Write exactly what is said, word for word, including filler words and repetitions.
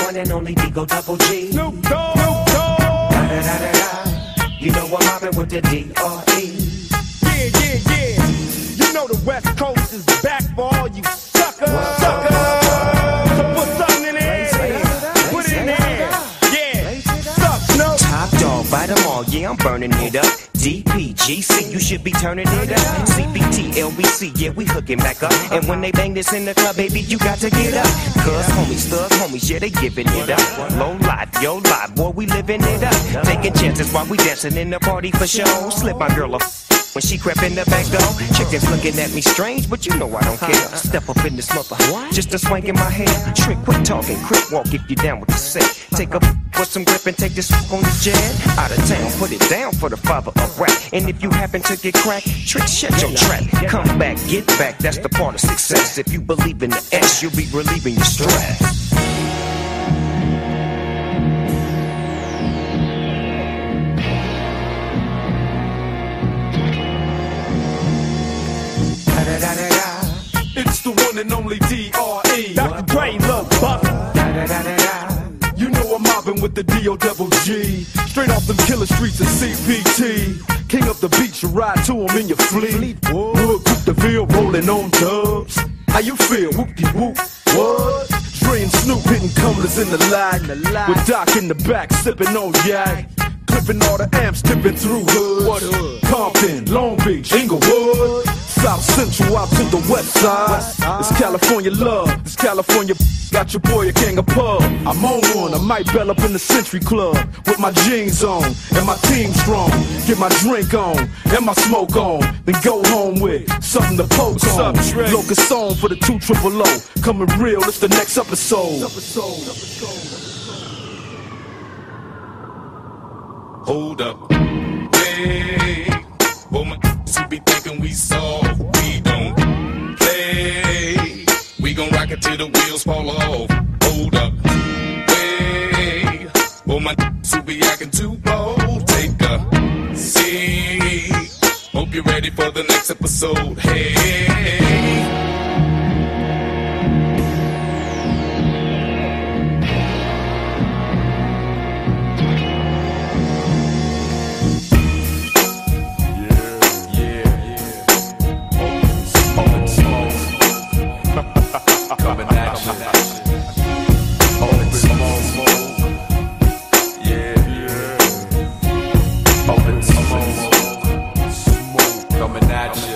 one and only Digo Double G. Snoop Dogg. Snoop Dogg. Da da da da da. You know I'm mobbing with the D R E. Yeah, yeah, yeah. You know the West Coast is back for all you suckers. Suckers. So put something in there. Put it in there. Yeah. Suck, Snoop. Top dog, bite them all. Yeah, I'm burning it up. D P G C, you should be turning it up. C B T, L B C, yeah, we hooking back up. And when they bang this in the club, baby, you got to get up. Cuz homies, thug homies, yeah, they giving it up. Low life, yo life, boy, we living it up. Taking chances while we dancing in the party for show. Slip my girl a when she crept in the back door. Chickens looking at me strange, but you know I don't care. Step up in this mother, just a swank in my hair. Trick, quit talking, crip walk if you down with the set. Take a with some grip and take this on the jet. Out of town, put it down for the father of rap. And if you happen to get cracked, Trick, shut your trap. Come back, get back, that's the part of success. If you believe in the S, you'll be relieving your stress. It's the one and only D R E. Doctor Dre, Lil Buck. You know I'm mobbing with the D O Double G. Straight off them killer streets of C P T. King up the beach, you ride to him in your fleet. Wood, Coupe de Ville, rolling on dubs. How you feel? Whoop-de-whoop. What? Dre and Snoop hitting cumblers in the lag. With Doc in the back, sipping on yak. Clipping all the amps, tipping through hoods. What hood? Compton, Long Beach, Inglewood. South Central out to the west side. It's California love, it's California. Got your boy a king of pub. I'm on one, I might bell up in the Century Club. With my jeans on, and my team strong. Get my drink on, and my smoke on. Then go home with something to poke What's on. Up, Locust song for the two triple O. Coming real, it's the next episode. Hold up, hey, well my who be thinking we soft, we don't play. We gon' rock it till the wheels fall off. Hold up, hey, well my who be acting too bold. Take a seat. Hope you're ready for the next episode. Hey. Coming at you.